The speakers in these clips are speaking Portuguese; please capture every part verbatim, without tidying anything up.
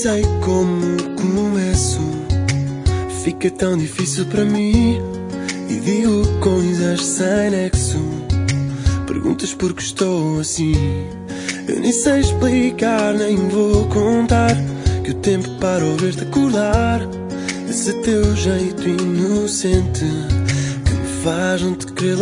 sei como começo. Fica tão difícil para mim e digo coisas sem nexo. Perguntas porque estou assim. Eu nem sei explicar, nem vou contar que o tempo parou a ver-te acordar. Esse teu jeito inocente que me faz não te querer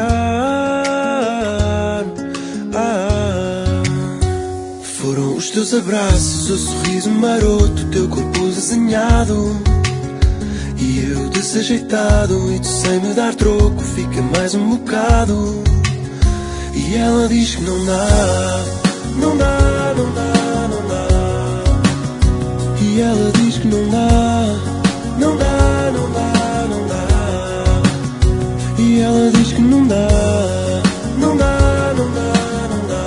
largar. ah. Foram os teus abraços, o sorriso maroto, o teu corpo desenhado e eu desajeitado, e tu sem me dar troco, fica mais um bocado. E ela diz que não dá, não dá, não dá, não dá. E ela diz que não dá, não dá, não dá, não dá. E ela diz que não dá, não dá, não dá, não dá.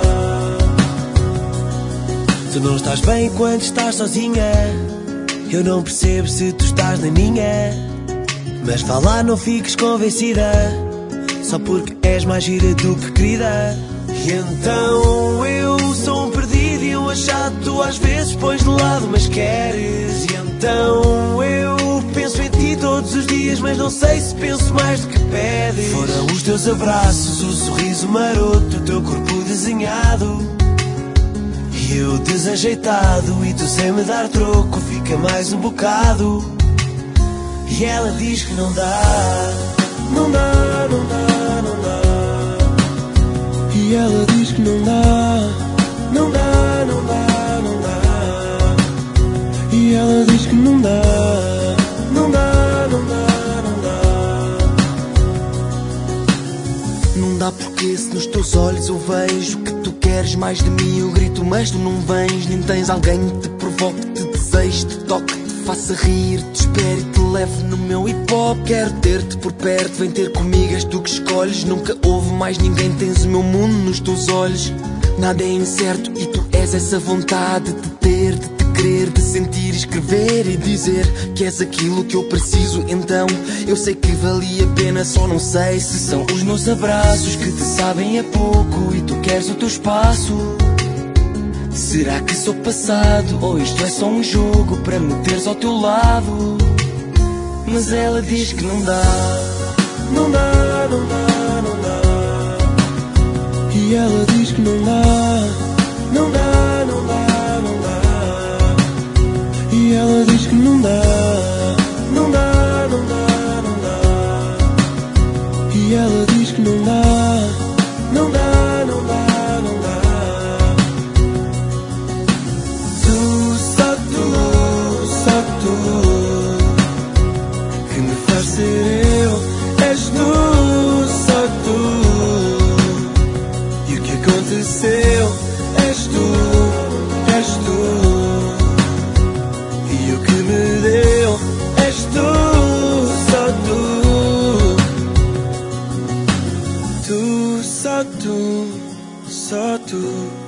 Tu não estás bem quando estás sozinha. Eu não percebo se tu estás na minha. Mas vá lá, não fiques convencida só porque és mais gira do que querida. E então eu sou um perdido e um achado. Tu às vezes pões de lado mas queres. E então eu penso em ti todos os dias, mas não sei se penso mais do que pedes. Foram os teus abraços, o sorriso maroto, o teu corpo desenhado e eu desajeitado, e tu sem me dar troco, fica mais um bocado. E ela diz que não dá, não dá, não dá, não dá. E ela diz que não dá, não dá, não dá, não dá. E ela diz que não dá, não dá, não dá, não dá. Não dá porque se nos teus olhos eu vejo que tu queres mais de mim. Eu grito mas tu não vens, nem tens alguém que te provoque, te deseje, te toque, te faça rir, te espere e te leve no meu hip hop. Quero ter-te por perto, vem ter comigo, és tu que escolhes. Nunca houve mais ninguém, tens o meu mundo nos teus olhos. Nada é incerto e tu és essa vontade de ter, de te querer, de sentir, escrever e dizer que és aquilo que eu preciso. Então eu sei que valia a pena, só não sei se são os meus abraços que te sabem a pouco e tu queres o teu espaço. Será que sou passado ou isto é só um jogo para me teres ao teu lado? Mas ela diz que não dá, não dá, não dá, não dá. E ela diz que não dá, não dá, não dá, não dá. E ela diz que não dá, não dá, não dá, não dá. E ela diz que não dá, não dá, não dá, não dá. Tu, só tu, só tu que me faz ser eu. És tu, só tu. E o que aconteceu? És tu, és tu. E o que me deu? És tu, só tu. Tu, só tu, só tu.